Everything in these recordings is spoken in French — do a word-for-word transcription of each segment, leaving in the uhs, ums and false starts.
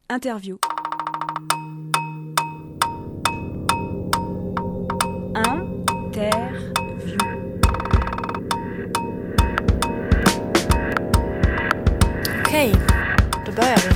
Interview. Interview. Okej, då börjar vi.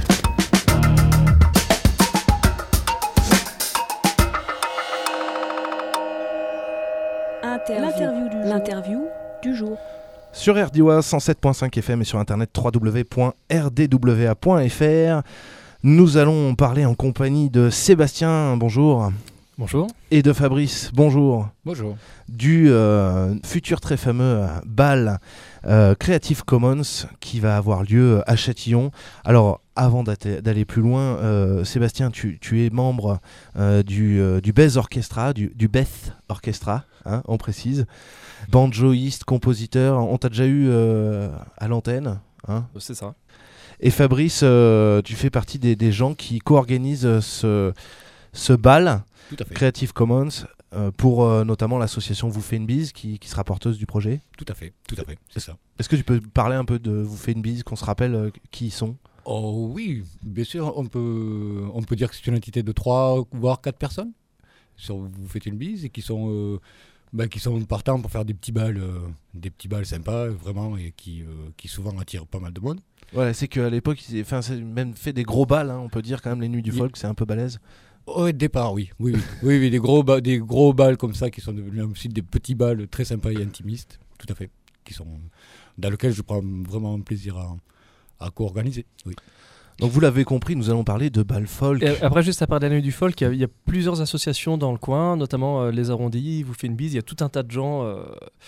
Interview. L'interview du, L'interview du jour. Sur R D O A cent sept virgule cinq F M et sur internet w w w point r d w a point f r. Nous allons parler en compagnie de Sébastien, bonjour. Bonjour. Et de Fabrice, bonjour. Bonjour. Du euh, futur très fameux bal euh, Creative Commons qui va avoir lieu à Châtillon. Alors, avant d'aller plus loin, euh, Sébastien, tu, tu es membre euh, du, euh, du Beth Orchestra, du, du Beth Orchestra, hein, on précise. Banjoïste, compositeur, on t'a déjà eu euh, à l'antenne, hein. C'est ça. Et Fabrice, euh, tu fais partie des, des gens qui co-organisent ce, ce bal Creative Commons euh, pour euh, notamment l'association Vous fait une bise qui, qui sera porteuse du projet. Tout à fait, tout à fait, c'est ça. Est-ce que tu peux parler un peu de Vous fait une bise, qu'on se rappelle euh, qui ils sont ? Oh oui, bien sûr, on peut, on peut dire que c'est une entité de trois voire quatre personnes sur Vous faites une bise et qui sont, euh, bah, qui sont partants pour faire des petits bals, euh, des petits bals sympas vraiment et qui, euh, qui souvent attirent pas mal de monde. Voilà, c'est qu'à l'époque, ils avaient même fait des gros bals, hein, on peut dire quand même les Nuits du Folk, c'est un peu balèze. Au départ, oui, oui, oui, oui, oui des gros, ba- des gros balles comme ça qui sont devenus ensuite des petits balles très sympas et intimistes, tout à fait, qui sont dans lesquels je prends vraiment plaisir à, à co-organiser. Oui. Donc vous l'avez compris, nous allons parler de bal folk. Et après, juste à part de la Nuit du Folk, il y, a, il y a plusieurs associations dans le coin, notamment euh, les Arrondis, Vous fait une bise. Il y a tout un tas de gens euh,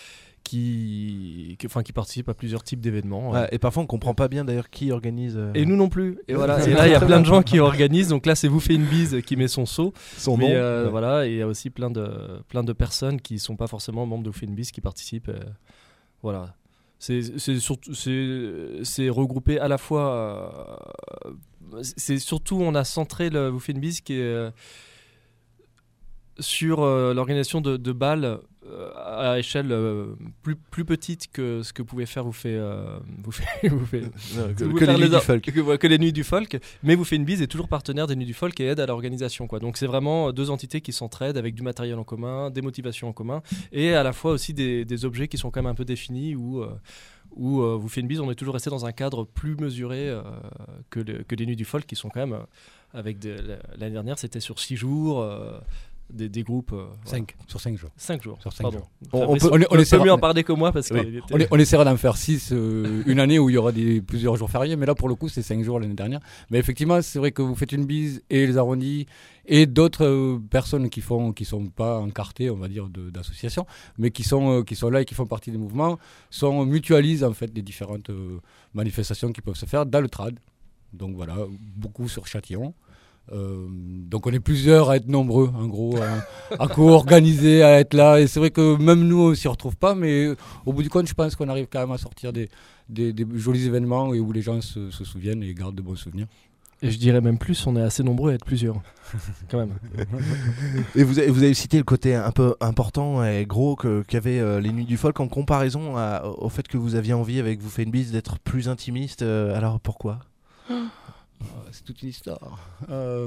qui, qui, enfin, qui participent à plusieurs types d'événements. Ouais, euh. et parfois on comprend pas bien d'ailleurs qui organise. Euh... Et nous non plus. Et voilà. Et là, il y a plein de gens qui organisent. Donc là, c'est Vous fait une bise qui met son sceau. Son Mais nom. euh, Ouais. voilà, et il y a aussi plein de plein de personnes qui sont pas forcément membres de Vous fait une bise qui participent. euh, voilà. C'est, c'est, surtout, c'est, c'est regroupé à la fois. Euh, c'est surtout, on a centré le Vous fait une bise qui est euh, sur euh, l'organisation de, de balles euh, à échelle euh, plus, plus petite que ce que pouvait faire Vous fait. Euh, vous fait, vous fait Non, que, vous que faire les Nuits les- du Folk. que, que les Nuits du Folk, mais Vous fait une bise est toujours partenaire des Nuits du Folk et aide à l'organisation, quoi. Donc c'est vraiment deux entités qui s'entraident avec du matériel en commun, des motivations en commun et à la fois aussi des, des objets qui sont quand même un peu définis où, euh, où euh, Vous fait une bise, on est toujours resté dans un cadre plus mesuré euh, que, le, que les Nuits du Folk qui sont quand même, euh, avec des, l'année dernière c'était sur six jours. Euh, Des, des groupes. Euh, Cinq, voilà. sur cinq jours. Cinq jours. Sur cinq Pardon. jours. On- on Fabrice peut- on est- on peut essaiera- mieux en parler que moi parce Oui. qu'il était- On, est- on essaiera d'en faire six euh, une année où il y aura des, plusieurs jours fériés, mais là pour le coup c'est cinq jours l'année dernière. Mais effectivement, c'est vrai que Vous faites une bise et les Arrondis et d'autres euh, personnes qui font, qui sont pas encartées, on va dire, de, d'associations, mais qui sont, euh, qui sont là et qui font partie des mouvements, sont, mutualisent en fait les différentes euh, manifestations qui peuvent se faire dans le trad. Donc voilà, beaucoup sur Châtillon. Euh, donc on est plusieurs à être nombreux en gros à, à co-organiser, à être là, et c'est vrai que même nous on s'y retrouve pas, mais au bout du compte je pense qu'on arrive quand même à sortir des, des, des jolis événements et où les gens se, se souviennent et gardent de bons souvenirs. Et je dirais même plus, on est assez nombreux à être plusieurs. Quand même. Et vous avez, vous avez cité le côté un peu important et gros que, qu'avaient euh, les Nuits du Folk en comparaison à, au fait que vous aviez envie avec Vous fait une bise d'être plus intimiste. Euh, alors pourquoi ? C'est toute une histoire. Euh,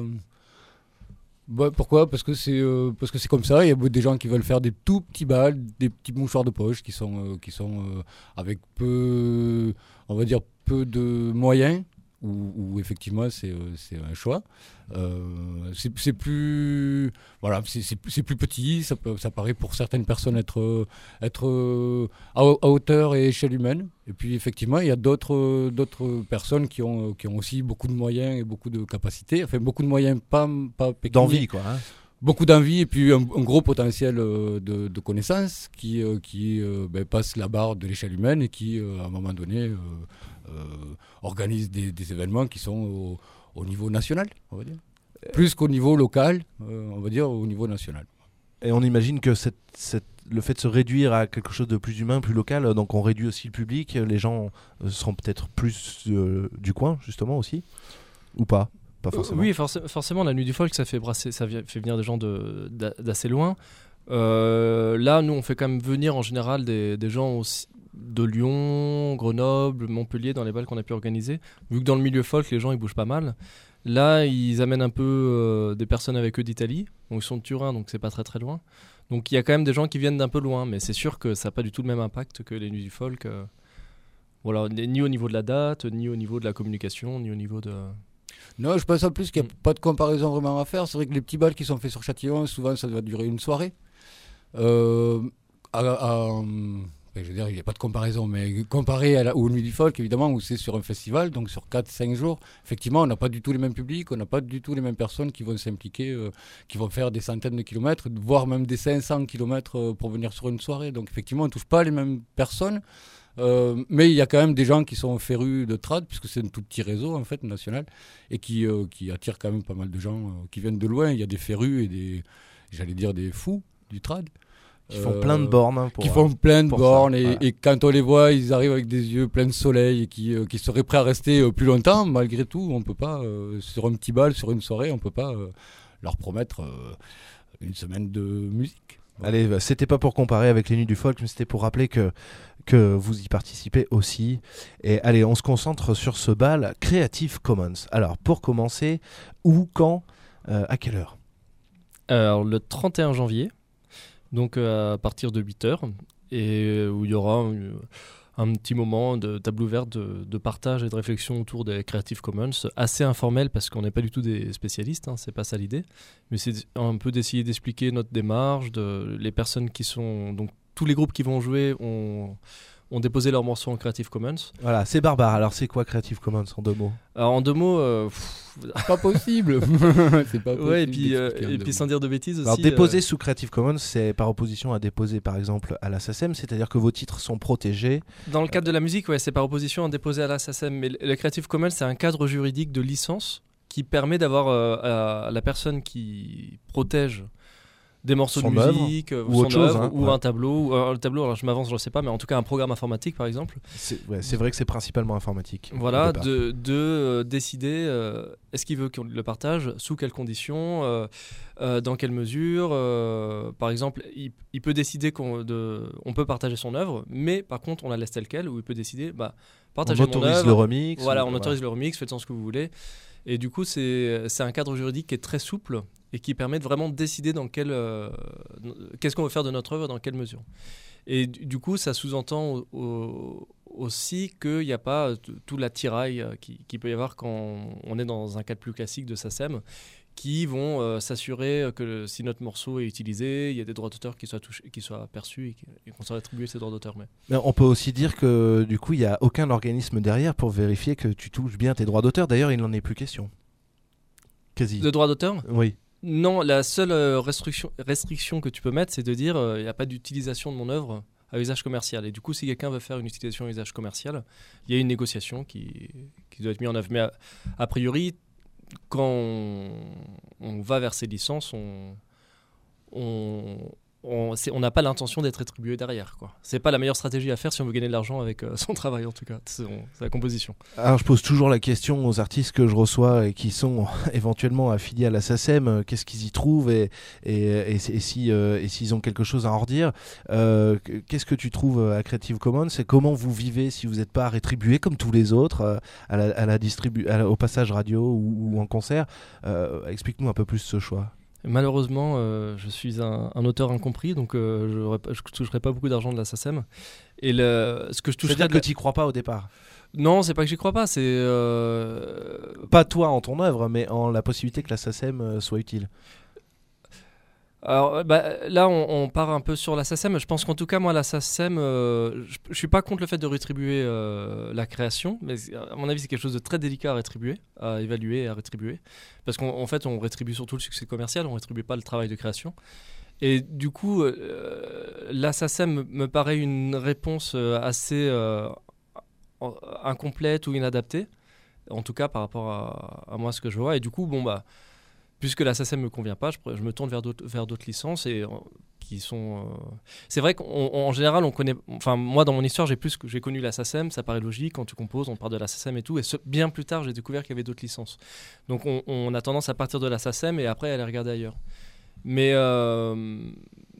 bah, pourquoi ? Parce que c'est euh, parce que c'est comme ça. Il y a des gens qui veulent faire des tout petits balles, des petits mouchoirs de poche qui sont euh, qui sont euh, avec peu, on va dire peu de moyens. Où, où effectivement c'est euh, c'est un choix. Euh, c'est, c'est plus voilà, c'est, c'est, c'est plus petit. Ça, peut, ça paraît pour certaines personnes être être euh, à, à hauteur et échelle humaine. Et puis effectivement, il y a d'autres d'autres personnes qui ont qui ont aussi beaucoup de moyens et beaucoup de capacités. Enfin beaucoup de moyens, pas pas pécuniaires. D'envie, quoi. Hein. Beaucoup d'envie et puis un, un gros potentiel euh, de, de connaissances qui, euh, qui euh, ben, passe la barre de l'échelle humaine et qui, euh, à un moment donné, euh, euh, organise des, des événements qui sont au, au niveau national, on va dire. Plus qu'au niveau local, euh, on va dire au niveau national. Et on imagine que cette, cette, le fait de se réduire à quelque chose de plus humain, plus local, euh, donc on réduit aussi le public, les gens euh, seront peut-être plus euh, du coin, justement, aussi, ou pas ? Pas forcément. Euh, oui, forc- forcément, la Nuit du Folk, ça fait brasser, ça vi- fait venir des gens de, d'a- d'assez loin. Euh, là, nous, on fait quand même venir en général des, des gens aussi, de Lyon, Grenoble, Montpellier, dans les balles qu'on a pu organiser. Vu que dans le milieu folk, les gens ils bougent pas mal. Là, ils amènent un peu euh, des personnes avec eux d'Italie. Donc, ils sont de Turin, donc c'est pas très très loin. Donc, il y a quand même des gens qui viennent d'un peu loin, mais c'est sûr que ça n'a pas du tout le même impact que les Nuits du Folk. Euh, voilà, ni au niveau de la date, ni au niveau de la communication, ni au niveau de... Non, je pense en plus qu'il n'y a Mm. pas de comparaison vraiment à faire. C'est vrai que les petits bals qui sont faits sur Châtillon, souvent ça doit durer une soirée. Euh, à, à, enfin, je veux dire, il n'y a pas de comparaison, mais comparé à la, aux Nuits du Folk, évidemment, où c'est sur un festival, donc sur quatre cinq jours, effectivement, on n'a pas du tout les mêmes publics, on n'a pas du tout les mêmes personnes qui vont s'impliquer, euh, qui vont faire des centaines de kilomètres, voire même des cinq cents kilomètres euh, pour venir sur une soirée. Donc effectivement, on ne touche pas les mêmes personnes. Euh, mais il y a quand même des gens qui sont férus de trad, puisque c'est un tout petit réseau en fait national, et qui, euh, qui attire quand même pas mal de gens euh, qui viennent de loin. Il y a des férus et des, j'allais dire des fous du trad. Qui font Euh, plein de bornes. hein, pour, qui font plein de pour bornes ça, et, voilà. et quand on les voit, ils arrivent avec des yeux pleins de soleil et qui, euh, qui seraient prêts à rester euh, plus longtemps. Malgré tout, on peut pas, euh, sur un petit bal, sur une soirée, on peut pas euh, leur promettre euh, une semaine de musique. Allez, bah, c'était pas pour comparer avec les Nuits du Folk, mais c'était pour rappeler que, que vous y participez aussi. Et allez, on se concentre sur ce bal Creative Commons. Alors, pour commencer, où, quand, euh, à quelle heure ? Alors, le trente et un janvier, donc euh, à partir de huit heures, et où il y aura euh, un petit moment de table ouverte de, de partage et de réflexion autour des Creative Commons, assez informel parce qu'on n'est pas du tout des spécialistes, hein, c'est pas ça l'idée, mais c'est un peu d'essayer d'expliquer notre démarche, de, les personnes qui sont... Donc tous les groupes qui vont jouer ont, ont déposé leurs morceaux en Creative Commons. Voilà, c'est barbare. Alors, c'est quoi Creative Commons en deux mots ? Alors en deux mots... Euh, pff, C'est pas possible. C'est pas possible. ouais, et puis, euh, d'expliquer en et deux puis mots. sans dire de bêtises aussi... Alors, déposer euh, sous Creative Commons, c'est par opposition à déposer, par exemple, à la S A C E M, c'est-à-dire que vos titres sont protégés. Dans le cadre de la musique, ouais, c'est par opposition à déposer à la S A C E M. Mais le Creative Commons, c'est un cadre juridique de licence qui permet d'avoir euh, à la personne qui protège des morceaux Son de œuvre, musique, euh, ou son autre chose, œuvre, hein, ou ouais. un tableau. Ou un tableau, alors je m'avance, je ne sais pas, mais en tout cas un programme informatique, par exemple. C'est, ouais, c'est vrai que c'est principalement informatique. au Voilà, départ. de, de euh, décider euh, est-ce qu'il veut qu'on le partage, sous quelles conditions, euh, euh, dans quelle mesure. euh, par exemple, il, il peut décider qu'on de, on peut partager son œuvre, mais par contre, on la laisse telle quelle, ou il peut décider, bah, partagez On mon autorise œuvre. le remix. Voilà, ou- on autorise le remix, faites-en ce que vous voulez. Et du coup, c'est, c'est un cadre juridique qui est très souple et qui permet de vraiment décider dans quel, euh, qu'est-ce qu'on veut faire de notre œuvre, dans quelle mesure. Et du, du coup, ça sous-entend au- au- aussi qu'il n'y a pas t- tout l'attirail euh, qui, qui peut y avoir quand on est dans un cadre plus classique de S A C E M, qui vont euh, s'assurer que le- si notre morceau est utilisé, il y a des droits d'auteur qui soient, touchés, qui soient perçus et, qui- et qu'on soit attribué ces droits d'auteur. Mais... Mais on peut aussi dire que du coup, il n'y a aucun organisme derrière pour vérifier que tu touches bien tes droits d'auteur. D'ailleurs, il n'en est plus question. Quasi. De droits d'auteur ? Oui. Non, la seule euh, restriction, restriction que tu peux mettre, c'est de dire il n'y a pas d'utilisation de mon œuvre à usage commercial. Et du coup, si quelqu'un veut faire une utilisation à usage commercial, il y a une négociation qui, qui doit être mise en œuvre. Mais a, a priori, quand on, on va vers ces licences, on on on c'est- on n'a pas l'intention d'être rétribué derrière, quoi. C'est pas la meilleure stratégie à faire si on veut gagner de l'argent avec euh, son travail, en tout cas. C'est, on- c'est la composition. Alors, je pose toujours la question aux artistes que je reçois et qui sont éventuellement affiliés à la S A C E M, euh, qu'est-ce qu'ils y trouvent et, et, et, et si, euh, et s'ils ont quelque chose à en redire. Euh, qu'est-ce que tu trouves à Creative Commons et comment vous vivez si vous n'êtes pas rétribué comme tous les autres euh, à la, à la distribu- à la- au passage radio ou, ou en concert. Euh, explique-nous un peu plus ce choix. Malheureusement, euh, je suis un, un auteur incompris, donc euh, je ne toucherai pas beaucoup d'argent de la S A C E M. Et le, ce que je toucherai... C'est-à-dire de que la- tu n'y crois pas au départ. Non, c'est pas que j'y crois pas, c'est... euh, Pas toi en ton œuvre, mais en la possibilité que la S A C E M euh, soit utile. Alors bah, là, on, on part un peu sur la S A C E M. Je pense qu'en tout cas, moi, la S A C E M, euh, je, je suis pas contre le fait de rétribuer euh, la création, mais à mon avis, c'est quelque chose de très délicat à rétribuer, à évaluer et à rétribuer. Parce qu'en en fait, on rétribue surtout le succès commercial, on rétribue pas le travail de création. Et du coup, euh, la S A C E M me paraît une réponse euh, assez euh, en- incomplète ou inadaptée, en tout cas par rapport à, à moi, ce que je vois. Et du coup, bon, bah. Puisque la S A C E M ne me convient pas, je, pr- je me tourne vers d'autres, vers d'autres licences et, euh, qui sont. euh, C'est vrai qu'en général, on connaît. Enfin, moi, dans mon histoire, j'ai plus que j'ai connu la S A C E M. Ça paraît logique quand tu composes, on part de la S A C E M et tout. Et ce- bien plus tard, j'ai découvert qu'il y avait d'autres licences. Donc, on, on a tendance à partir de la S A C E M et après aller regarder ailleurs. Mais euh,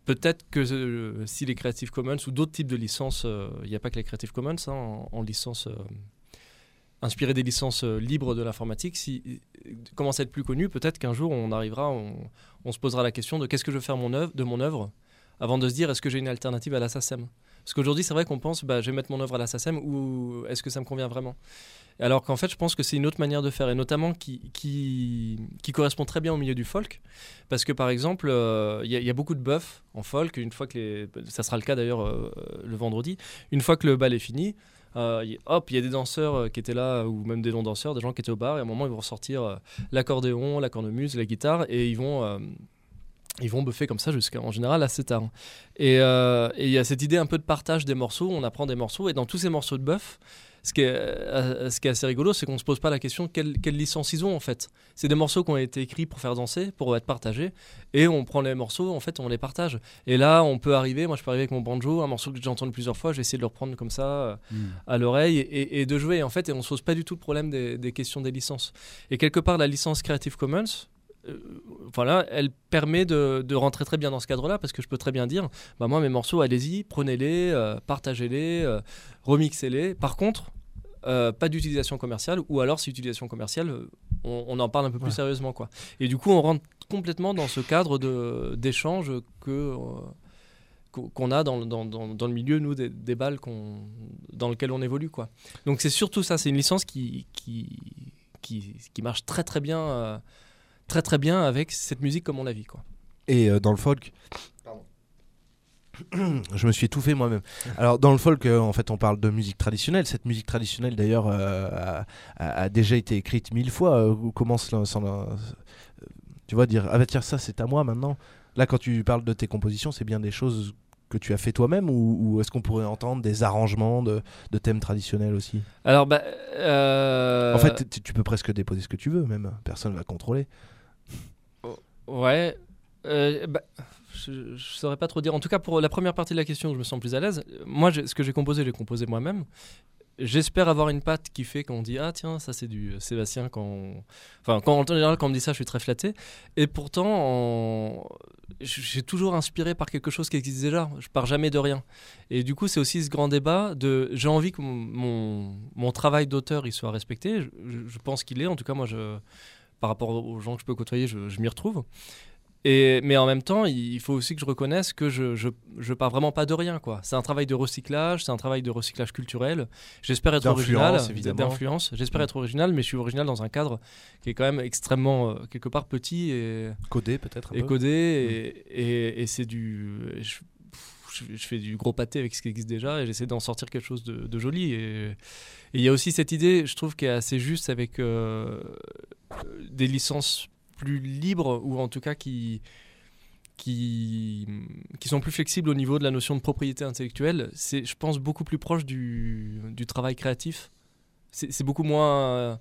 peut-être que euh, si les Creative Commons ou d'autres types de licences, il euh, n'y a pas que les Creative Commons hein, en, en licence, euh, inspirées des licences euh, libres de l'informatique, si euh, commencent à être plus connues, peut-être qu'un jour on arrivera, on, on se posera la question de qu'est-ce que je veux faire mon œuvre, de mon œuvre, avant de se dire est-ce que j'ai une alternative à la S A C E M. Parce qu'aujourd'hui c'est vrai qu'on pense bah, je vais mettre mon œuvre à la S A C E M ou est-ce que ça me convient vraiment. Alors qu'en fait je pense que c'est une autre manière de faire et notamment qui, qui, qui correspond très bien au milieu du folk parce que par exemple il euh, y, y a beaucoup de buffs en folk une fois que les, ça sera le cas d'ailleurs euh, le vendredi, une fois que le bal est fini euh, y, hop il y a des danseurs euh, qui étaient là ou même des non-danseurs, des gens qui étaient au bar et à un moment ils vont ressortir euh, l'accordéon, la cornemuse, la guitare et ils vont euh, ils vont buffer comme ça jusqu'à en général assez tard. Et il euh, y a cette idée un peu de partage des morceaux, on apprend des morceaux et dans tous ces morceaux de buff, ce qui est, euh, ce qui est assez rigolo, c'est qu'on ne se pose pas la question de quelle, quelle licence ils ont en fait. C'est des morceaux qui ont été écrits pour faire danser, pour être partagés et on prend les morceaux, en fait on les partage. Et là on peut arriver, moi je peux arriver avec mon banjo, un morceau que j'ai entendu plusieurs fois, j'ai essayé de le reprendre comme ça euh, mmh. à l'oreille et, et de jouer en fait et on ne se pose pas du tout le problème des, des questions des licences. Et quelque part la licence Creative Commons, Euh, voilà, elle permet de, de rentrer très bien dans ce cadre-là parce que je peux très bien dire, bah moi mes morceaux, allez-y, prenez-les, euh, partagez-les, euh, remixez-les. Par contre, euh, pas d'utilisation commerciale ou alors si utilisation commerciale, on, on en parle un peu plus ouais. sérieusement quoi. Et du coup, on rentre complètement dans ce cadre de, d'échange que euh, qu'on a dans, dans, dans, dans le milieu nous des, des balles qu'on, dans lequel on évolue quoi. Donc c'est surtout ça, c'est une licence qui qui qui, qui marche très très bien. Euh, très très bien avec cette musique comme on la vit quoi. Et euh, dans le folk Pardon. Je me suis étouffé moi-même. Alors dans le folk euh, en fait on parle de musique traditionnelle, cette musique traditionnelle d'ailleurs euh, a, a déjà été écrite mille fois euh, comment sans, sans, euh, tu vois dire ah bah tiens ça c'est à moi maintenant. Là quand tu parles de tes compositions c'est bien des choses que tu as fait toi-même ou, ou est-ce qu'on pourrait entendre des arrangements de, de thèmes traditionnels aussi? Alors bah euh... en fait t- tu peux presque déposer ce que tu veux même, personne ne va contrôler. Ouais, euh, bah, je ne saurais pas trop dire. En tout cas, pour la première partie de la question, je me sens plus à l'aise. Moi, ce que j'ai composé, j'ai composé moi-même. J'espère avoir une patte qui fait qu'on dit ah tiens ça c'est du Sébastien quand on... enfin quand en général quand on me dit ça je suis très flatté et pourtant en... j'ai toujours inspiré par quelque chose qui existe déjà, je pars jamais de rien et du coup c'est aussi ce grand débat de j'ai envie que mon, mon, mon travail d'auteur il soit respecté, je, je pense qu'il est en tout cas moi je par rapport aux gens que je peux côtoyer je, je m'y retrouve. Et, mais en même temps, il faut aussi que je reconnaisse que je, je, je pars vraiment pas de rien, quoi. C'est un travail de recyclage, c'est un travail de recyclage culturel. J'espère être original, d'influence. J'espère mmh. être original, mais je suis original dans un cadre qui est quand même extrêmement, euh, quelque part, petit et... Codé, peut-être un Et peu. codé, mmh. et, et, et c'est du... Je, je fais du gros pâté avec ce qui existe déjà et j'essaie d'en sortir quelque chose de, de joli. Et il y a aussi cette idée, je trouve, qui est assez juste avec euh, des licences plus libres ou en tout cas qui, qui, qui sont plus flexibles au niveau de la notion de propriété intellectuelle. C'est, je pense, beaucoup plus proche du, du travail créatif. C'est, c'est beaucoup moins...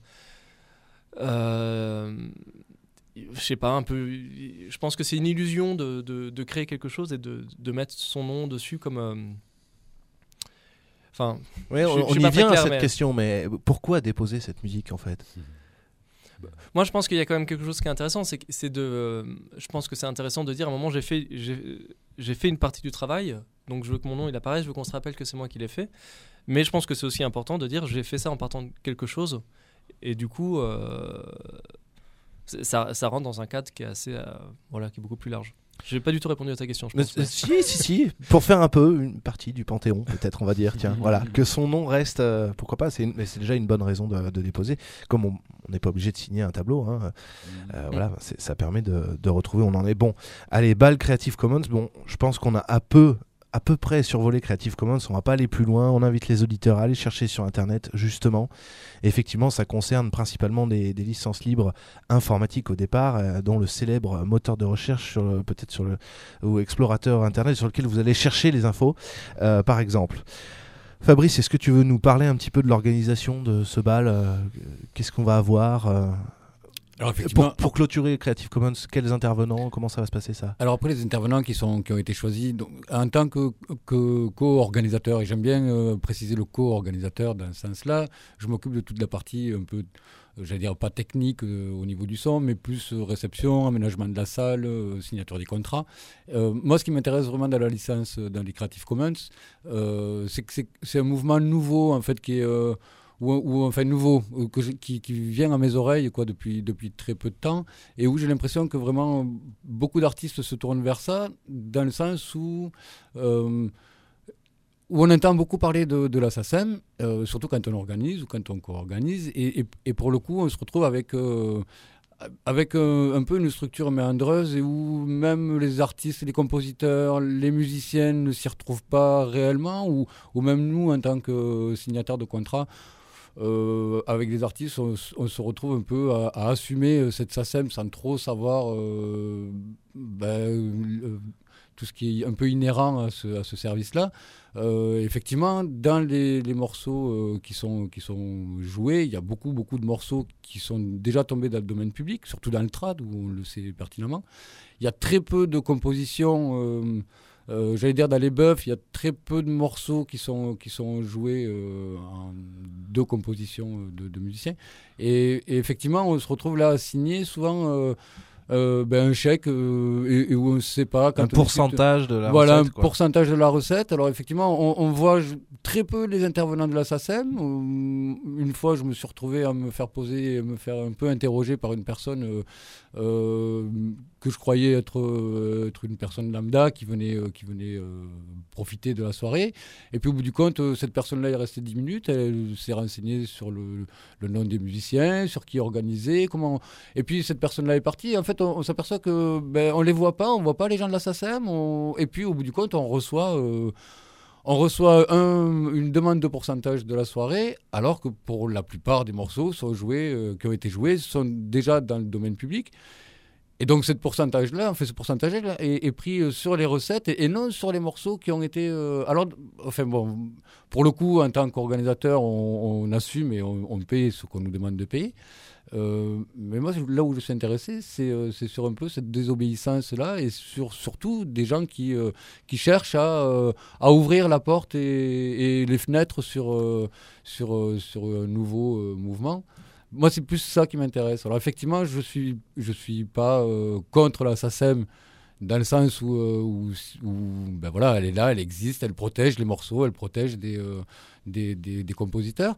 Euh, je sais pas, un peu... Je pense que c'est une illusion de, de, de créer quelque chose et de, de mettre son nom dessus comme... Euh, enfin... Ouais, on, on y vient à cette mais... question, mais pourquoi déposer cette musique en fait ? Moi, je pense qu'il y a quand même quelque chose qui est intéressant, c'est, c'est de, euh, je pense que c'est intéressant de dire à un moment j'ai fait, j'ai, j'ai fait une partie du travail, donc je veux que mon nom il apparaisse, je veux qu'on se rappelle que c'est moi qui l'ai fait. Mais je pense que c'est aussi important de dire j'ai fait ça en partant de quelque chose, et du coup, euh, ça, ça rentre dans un cadre qui est assez, euh, voilà, qui est beaucoup plus large. J'ai pas du tout répondu à ta question, je pense. Mais, si, si, si. Pour faire un peu une partie du Panthéon, peut-être, on va dire. Tiens, voilà, que son nom reste. Euh, pourquoi pas c'est, une, mais c'est déjà une bonne raison de, de déposer. Comme on n'est pas obligé de signer un tableau, hein, euh, voilà, c'est, ça permet de, de retrouver. On en est bon. Allez, balle Creative Commons. Bon, je pense qu'on a à peu. à peu près survolé Creative Commons, on va pas aller plus loin, on invite les auditeurs à aller chercher sur internet justement. Et effectivement ça concerne principalement des, des licences libres informatiques au départ, euh, dont le célèbre moteur de recherche sur le, peut-être sur le ou explorateur internet sur lequel vous allez chercher les infos euh, par exemple. Fabrice, est-ce que tu veux nous parler un petit peu de l'organisation de ce bal, euh, qu'est-ce qu'on va avoir euh Alors effectivement, pour, pour clôturer Creative Commons, quels intervenants, comment ça va se passer ça ? Alors après les intervenants qui, sont, qui ont été choisis, donc, en tant que, que co-organisateur, et j'aime bien euh, préciser le co-organisateur dans ce sens-là, je m'occupe de toute la partie un peu j'allais dire pas technique euh, au niveau du son, mais plus euh, réception, aménagement de la salle, euh, signature des contrats. Euh, moi, ce qui m'intéresse vraiment dans la licence, euh, dans les Creative Commons, euh, c'est que c'est, c'est un mouvement nouveau, en fait, qui est... Euh, ou, ou enfin nouveau, euh, que je, qui, qui vient à mes oreilles quoi, depuis, depuis très peu de temps, et où j'ai l'impression que vraiment beaucoup d'artistes se tournent vers ça, dans le sens où... Euh, où on entend beaucoup parler de, de la SACEM, euh, surtout quand on organise ou quand on co-organise, et, et, et pour le coup, on se retrouve avec, euh, avec euh, un peu une structure méandreuse, et où même les artistes, les compositeurs, les musiciens ne s'y retrouvent pas réellement, ou, ou même nous, en tant que signataires de contrat, euh, avec des artistes, on, on se retrouve un peu à, à assumer cette SACEM sans trop savoir euh, ben, euh, tout ce qui est un peu inhérent à ce, à ce service-là. Euh, effectivement, dans les, les morceaux euh, qui, sont, qui sont joués, il y a beaucoup, beaucoup de morceaux qui sont déjà tombés dans le domaine public, surtout dans le trad, où on le sait pertinemment. Il y a très peu de compositions, euh, euh, j'allais dire dans les buffs, il y a très peu de morceaux qui sont, qui sont joués euh, en deux compositions de, de musiciens. Et, et effectivement, on se retrouve là à signer souvent... Euh, Euh, ben un chèque euh, et, et où on ne sait pas quand un on pourcentage discute, de la voilà, recette. un pourcentage de la recette. Alors effectivement, on, on voit très peu les intervenants de la SACEM. Une fois, je me suis retrouvé à me faire poser, à me faire un peu interroger par une personne euh, euh, que je croyais être, euh, être une personne lambda qui venait, euh, qui venait euh, profiter de la soirée. Et puis au bout du compte, euh, cette personne-là est restée dix minutes. Elle s'est renseignée sur le, le nom des musiciens, sur qui organiser, comment. Et puis cette personne-là est partie. En fait, on, on s'aperçoit que ben, on les voit pas, on voit pas les gens de la SACEM. On... Et puis au bout du compte, on reçoit. Euh, On reçoit un, une demande de pourcentage de la soirée, alors que pour la plupart des morceaux sont joués, euh, qui ont été joués sont déjà dans le domaine public. Et donc, cette pourcentage-là, en fait, ce pourcentage-là est, est pris sur les recettes et, et non sur les morceaux qui ont été... Euh, alors, enfin bon, pour le coup, en tant qu'organisateur, on, on assume et on, on paye ce qu'on nous demande de payer. Euh, mais moi, là où je suis intéressé, c'est, euh, c'est sur un peu cette désobéissance-là et sur, surtout des gens qui, euh, qui cherchent à, euh, à ouvrir la porte et, et les fenêtres sur, euh, sur, euh, sur un nouveau euh, mouvement. Moi, c'est plus ça qui m'intéresse. Alors, effectivement, je ne suis, je suis pas euh, contre la SACEM dans le sens où, euh, où, où ben voilà, elle est là, elle existe, elle protège les morceaux, elle protège des, euh, des, des, des compositeurs.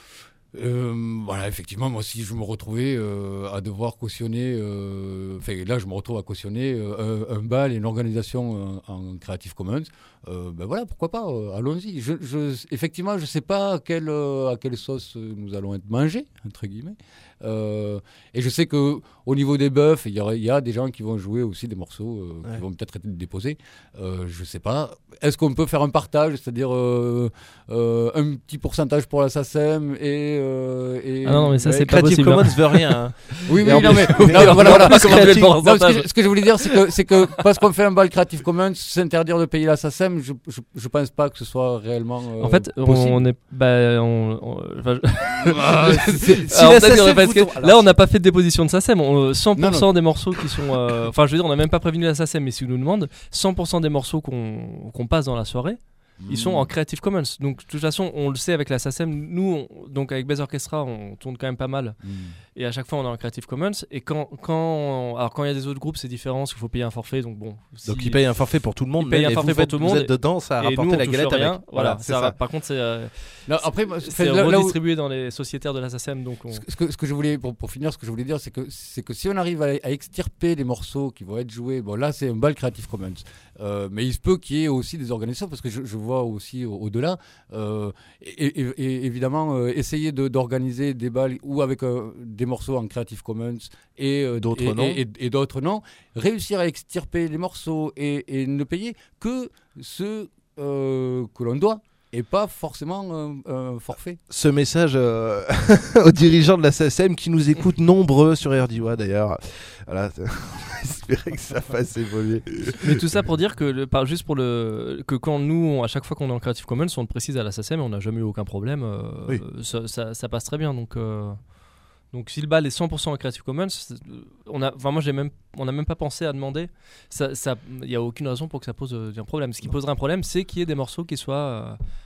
Euh, voilà, effectivement, moi aussi, je me retrouvais euh, à devoir cautionner. Euh, enfin, là, je me retrouve à cautionner euh, un, un bal et une organisation en, en Creative Commons. Euh, ben voilà, pourquoi pas, euh, allons-y. Je, je, effectivement, je ne sais pas à quelle, euh, à quelle sauce nous allons être mangés, entre guillemets. Euh, et je sais qu'au niveau des buffs, il y, y a des gens qui vont jouer aussi des morceaux euh, ouais. qui vont peut-être être déposés. Euh, je ne sais pas. Est-ce qu'on peut faire un partage, c'est-à-dire euh, euh, un petit pourcentage pour la SACEM et, euh, et... Ah non, mais ça, ouais, c'est pas Creative possible. Commons veut rien. Hein. Oui, oui, non, non, mais... mais non, voilà, voilà. Plus Non, Creative- non, ce, pourcentage. que, ce que je voulais dire, c'est que, c'est que parce qu'on fait un bal Creative Commons, s'interdire de payer la SACEM, je, je, je pense pas que ce soit réellement euh, En fait, possible. on est. Bah, on, on- enfin, je- Ah, c'est- Si Alors, la peut-être qu'il y aurait SACEM pas de vous skate. tourne- Là, on n'a pas fait de déposition de SACEM. On- cent pour cent Non, non. des morceaux qui sont. euh, Enfin, je veux dire, on n'a même pas prévenu la SACEM, mais s'ils nous demandent, cent pour cent des morceaux qu'on qu'on passe dans la soirée, ils sont en Creative Commons. Donc, de toute façon, on le sait avec la SACEM. Nous, on- donc avec Bass Orchestra, on tourne quand même pas mal. Mm. Et à chaque fois, on est en Creative Commons. Et quand, quand, alors quand il y a des autres groupes, c'est différent, parce qu'il faut payer un forfait. Donc bon. si- Donc, ils payent un forfait pour tout le monde. Ils payent mais un forfait vous, pour tout le vous monde, êtes dedans, ça a et nous, rapporté on la touche galette rien. avec. Voilà. c'est ça, ça. Par contre, c'est. euh, Non, après, moi, c'est fait, là- là où- redistribué dans les sociétaires de la SACEM. Donc on... Ce que, ce que- ce que je voulais, pour, pour finir, ce que je voulais dire, c'est que, c'est que si on arrive à, à extirper les morceaux qui vont être joués, bon là c'est un bal Creative Commons, euh, mais il se peut qu'il y ait aussi des organisations, parce que je, je vois aussi au- au-delà, euh, et, et- et évidemment euh, essayer de, d'organiser des bals ou avec euh, des morceaux en Creative Commons et euh, D'autres et, non. et, et- et d'autres non, réussir à extirper les morceaux et, et ne payer que ceux euh, que l'on doit. Et pas forcément un, un forfait. Ce message euh, aux dirigeants de la SACEM qui nous écoutent nombreux sur R D W A d'ailleurs. Voilà, j'espérais que ça fasse évoluer. Mais tout ça pour dire que, le, par, juste pour le, que quand nous, on- à chaque fois qu'on est en Creative Commons, on le précise à la SACEM et on n'a jamais eu aucun problème. euh, Oui. ça, ça, ça passe très bien. Donc, euh, donc si le bal est cent pour cent en Creative Commons, c'est- on a, enfin moi j'ai même, on n'a même pas pensé à demander. Il n'y a aucune raison pour que ça pose euh, un problème. Ce qui poserait un problème, c'est qu'il y ait des morceaux qui soient euh,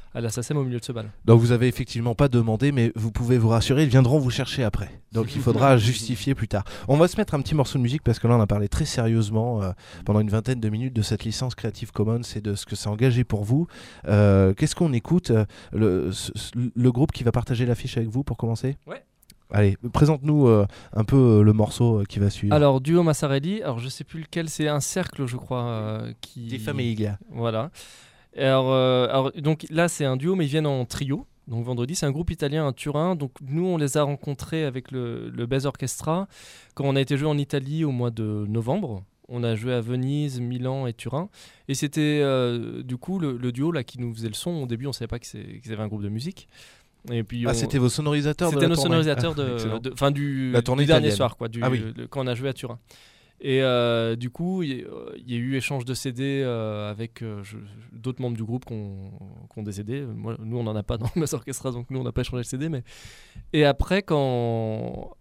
à la SACEM au milieu de ce bal. Donc vous avez effectivement pas demandé, mais vous pouvez vous rassurer, ils viendront vous chercher après. Donc il faudra justifier plus tard. On va se mettre un petit morceau de musique parce que là on a parlé très sérieusement euh, pendant une vingtaine de minutes de cette licence Creative Commons et de ce que ça a engagé pour vous. Euh, qu'est-ce qu'on écoute, le, ce, le groupe qui va partager l'affiche avec vous pour commencer ? Ouais. Allez, présente-nous euh, un peu euh, le morceau euh, qui va suivre. Alors, duo Massarelli, alors je sais plus lequel, c'est un cercle, je crois, euh, qui... Des familles. Voilà. Alors, euh, alors, donc là, c'est un duo, mais ils viennent en trio. Donc vendredi, c'est un groupe italien à Turin. Donc nous, on les a rencontrés avec le, le Bass Orchestra quand on a été joué en Italie au mois de novembre. On a joué à Venise, Milan et Turin. Et c'était euh, du coup le, le duo là, qui nous faisait le son. Au début, on ne savait pas qu'ils avaient un groupe de musique. Et puis ah, on... c'était vos sonorisateurs de la C'était nos tournée. sonorisateurs Ah, de, de, fin, du, la tournée du dernier italienne. soir, quoi, du, ah, oui. le, quand on a joué à Turin. Et euh, du coup, il y, y a eu échange de C D euh, avec euh, je, d'autres membres du groupe qui ont, qui ont des C D. Moi, nous, on n'en a pas dans le Bass Orchestra, donc nous, on n'a pas échangé le C D. Mais... Et après, quand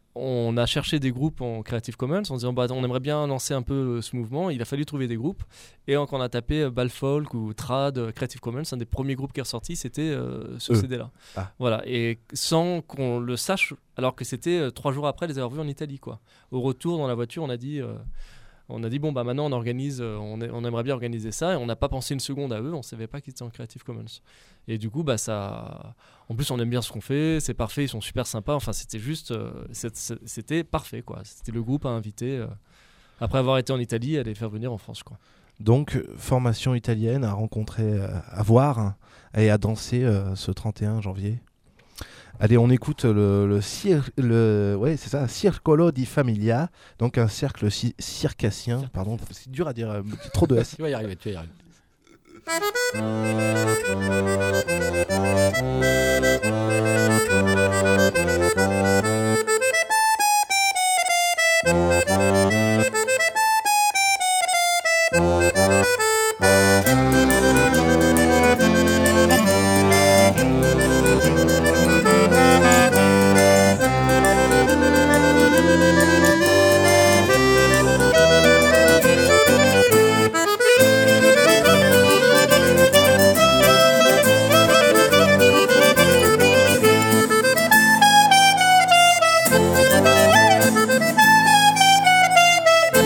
on a cherché des groupes en Creative Commons, en disant bah, on aimerait bien lancer un peu ce mouvement, il a fallu trouver des groupes. Et quand on a tapé Bal Folk ou Trad, Creative Commons, un des premiers groupes qui est ressorti, c'était euh, ce euh. C D-là. Ah. Voilà. Et sans qu'on le sache, alors que c'était euh, trois jours après les avoir vus en Italie, quoi. Au retour dans la voiture, on a dit, euh, on a dit bon bah maintenant on organise, euh, on, est, on aimerait bien organiser ça, et on n'a pas pensé une seconde à eux, on savait pas qu'ils étaient en Creative Commons. Et du coup bah ça, en plus on aime bien ce qu'on fait, c'est parfait, ils sont super sympas. Enfin c'était juste, euh, c'est, c'était parfait quoi. C'était le groupe à inviter euh, après avoir été en Italie à les faire venir en France quoi. Donc formation italienne à rencontrer, euh, à voir hein, et à danser euh, ce trente et un janvier. Allez, on écoute le, le, cir- le ouais, c'est ça, Circolo di Famiglia, donc un cercle ci- circassien. Pardon, c'est dur à dire, euh, trop de S. Tu vas y arriver, tu vas y arriver. Thank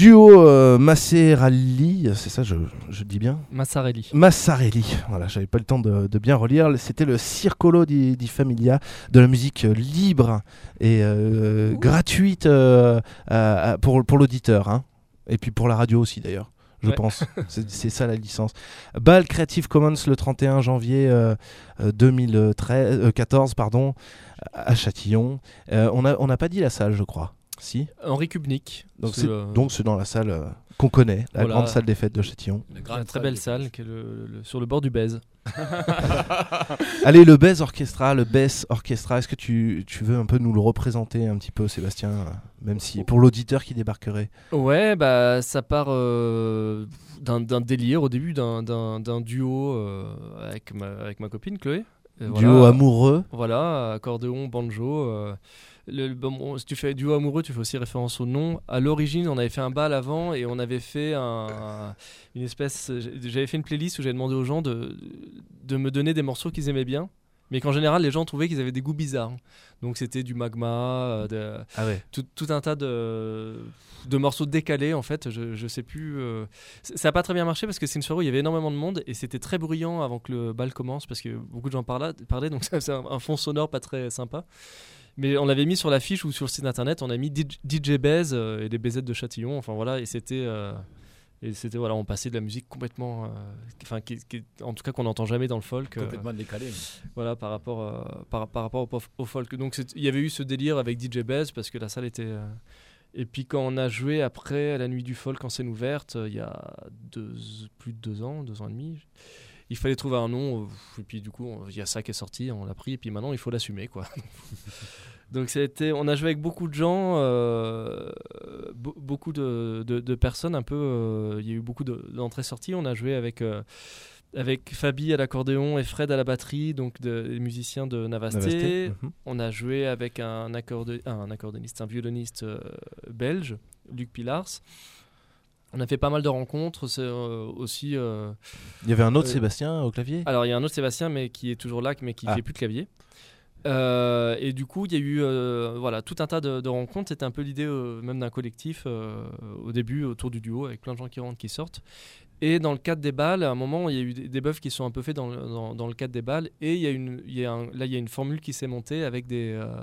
duo euh, Maserelli, c'est ça, je, je dis bien Massarelli. Massarelli, voilà, j'avais pas le temps de, de bien relire. C'était le Circolo di, di Famiglia, de la musique libre et euh, gratuite euh, à, à, pour, pour l'auditeur, hein. Et puis pour la radio aussi d'ailleurs. Je ouais. pense, c'est, c'est ça la licence. B A L Creative Commons le trente et un janvier euh, deux mille quatorze, pardon, à Châtillon. Euh, on n'a on a pas dit la salle, je crois. Si. Henri Kubnik. Donc c'est, c'est, euh... donc c'est dans la salle euh, qu'on connaît, la voilà. grande salle des fêtes de Châtillon. La une très belle salle qui est le, le, sur le bord du Bèze. Allez, le Bèze Orchestra, le Bèze Orchestra, est-ce que tu, tu veux un peu nous le représenter un petit peu, Sébastien, euh, même si pour l'auditeur qui débarquerait. Ouais, bah ça part euh, d'un, d'un délire au début, d'un, d'un, d'un duo euh, avec, ma, avec ma copine Chloé. Et duo voilà, amoureux. Voilà, accordéon, banjo. Euh, le, bon, si tu fais duo amoureux, tu fais aussi référence au nom. À l'origine, on avait fait un bal avant et on avait fait un, un, une espèce. J'avais fait une playlist où j'avais demandé aux gens de, de me donner des morceaux qu'ils aimaient bien, mais qu'en général, les gens trouvaient qu'ils avaient des goûts bizarres. Donc c'était du Magma, de, ah ouais. tout, tout un tas de, de morceaux décalés en fait. Je, je sais plus. Euh, ça n'a pas très bien marché parce que c'est une soirée où il y avait énormément de monde et c'était très bruyant avant que le bal commence parce que beaucoup de gens parlaient, parlaient donc c'est un, un fond sonore pas très sympa. Mais on l'avait mis sur l'affiche ou sur le site internet, on a mis D J Bèze euh, et les B Z de Châtillon, enfin voilà, et c'était, euh, et c'était voilà, on passait de la musique complètement, enfin, euh, qui, qui, en tout cas qu'on n'entend jamais dans le folk. Complètement euh, décalé. Voilà, par rapport, euh, par, par rapport au, au folk. Donc il y avait eu ce délire avec D J Bèze parce que la salle était. Euh, et puis quand on a joué après à la nuit du folk en scène ouverte, euh, il y a deux, plus de deux ans, deux ans et demi. Il fallait trouver un nom, et puis du coup, il y a ça qui est sorti, on l'a pris, et puis maintenant, il faut l'assumer, quoi. Donc, ça a été, on a joué avec beaucoup de gens, euh, be- beaucoup de, de, de personnes, un peu, euh, il y a eu beaucoup de, d'entrées-sorties. On a joué avec, euh, avec Fabi à l'accordéon et Fred à la batterie, donc de, des musiciens de Navasté. Navasté. Mm-hmm. On a joué avec un, accorde, un accordéoniste, un violoniste euh, belge, Luc Pilars. On a fait pas mal de rencontres, c'est euh, aussi... Euh, il y avait un autre euh, Sébastien au clavier ? Alors, il y a un autre Sébastien, mais qui est toujours là, mais qui ne ah. fait plus de clavier. Euh, et du coup, il y a eu euh, voilà, tout un tas de, de rencontres. C'était un peu l'idée euh, même d'un collectif euh, au début, autour du duo, avec plein de gens qui rentrent, qui sortent. Et dans le cadre des balles, à un moment, il y a eu des, des bœufs qui sont un peu faits dans, dans, dans le cadre des balles. Et il y a une, il y a un, là, il y a une formule qui s'est montée avec des... Euh,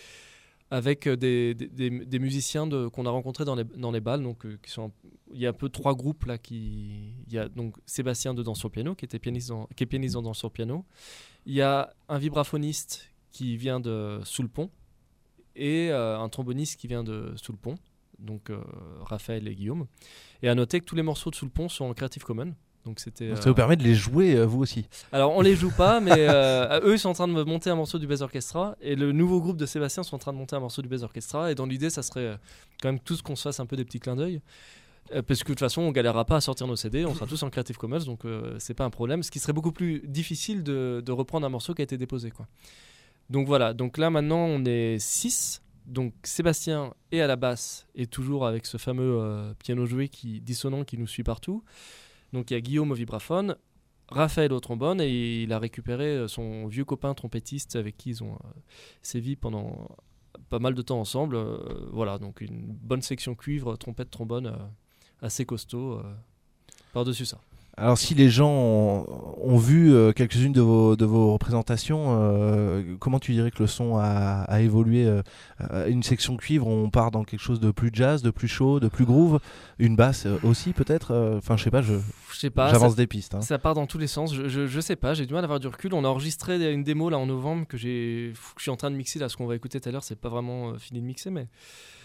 avec des, des, des, des musiciens de, qu'on a rencontrés dans les, dans les balles. Donc, euh, qui sont, il y a un peu trois groupes là. Qui, il y a donc Sébastien de Danse sur piano, qui, était pianiste dans, qui est pianiste dans Danse sur piano. Il y a un vibraphoniste qui vient de Sous le Pont et euh, un tromboniste qui vient de Sous le Pont, donc euh, Raphaël et Guillaume. Et à noter que tous les morceaux de Sous le Pont sont en Creative Commons. Donc c'était, donc ça euh... vous permet de les jouer euh, vous aussi. Alors on les joue pas, mais euh, eux ils sont en train de me monter un morceau du Bèze Orchestra et le nouveau groupe de Sébastien sont en train de monter un morceau du Bèze Orchestra et dans l'idée ça serait euh, quand même tous qu'on se fasse un peu des petits clins d'œil euh, parce que de toute façon on galérera pas à sortir nos C D, on sera tous en Creative Commons donc euh, c'est pas un problème. Ce qui serait beaucoup plus difficile de, de reprendre un morceau qui a été déposé quoi. Donc voilà, donc là maintenant on est six. Donc Sébastien est à la basse et toujours avec ce fameux euh, piano joué qui, dissonant qui nous suit partout. Donc il y a Guillaume au vibraphone, Raphaël au trombone et il a récupéré son vieux copain trompettiste avec qui ils ont euh, sévi pendant pas mal de temps ensemble. Euh, voilà, donc une bonne section cuivre, trompette, trombone euh, assez costaud euh, par-dessus ça. Alors si les gens ont, ont vu euh, quelques-unes de vos, de vos représentations, euh, comment tu dirais que le son a, a évolué euh, une section cuivre, on part dans quelque chose de plus jazz, de plus chaud, de plus groove, une basse euh, aussi peut-être, enfin euh, je sais pas, je, je sais pas, j'avance ça, des pistes. Hein. Ça part dans tous les sens, je, je, je sais pas, j'ai du mal à avoir du recul. On a enregistré une démo là en novembre que, j'ai, que je suis en train de mixer, là ce qu'on va écouter tout à l'heure, c'est pas vraiment euh, fini de mixer mais...